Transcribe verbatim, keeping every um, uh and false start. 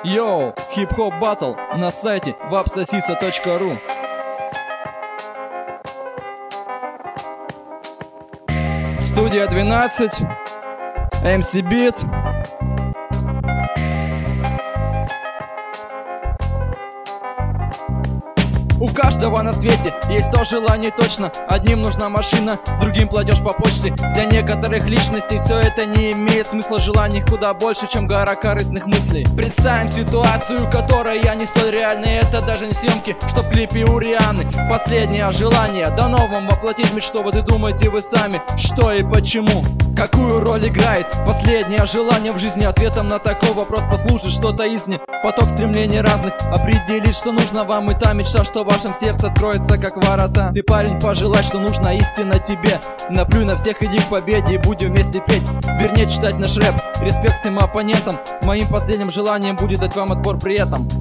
Йоу, хип-хоп баттл на сайте вапсосиса точка ру. Студия двенадцать, эм си Beat. У каждого на свете есть то желание точно. Одним нужна машина, другим платеж по почте. Для некоторых личностей все это не имеет смысла. Желаний куда больше, чем гора корыстных мыслей. Представим ситуацию, которая не столь реальная. Это даже не съемки, что в клипе у Рианы. Последнее желание дано вам воплотить мечту. Вот и думайте вы сами, что и почему. Какую роль играет последнее желание в жизни? Ответом на такой вопрос послужит что-то извне. Поток стремлений разных определить, что нужно вам. И та мечта, что в вашем сердце откроется как ворота. Ты, парень, пожелай, что нужно истинно тебе. Наплюй на всех, иди к победе и будем вместе петь. Вернее, читать наш рэп. Респект всем оппонентам. Моим последним желанием будет дать вам отпор при этом.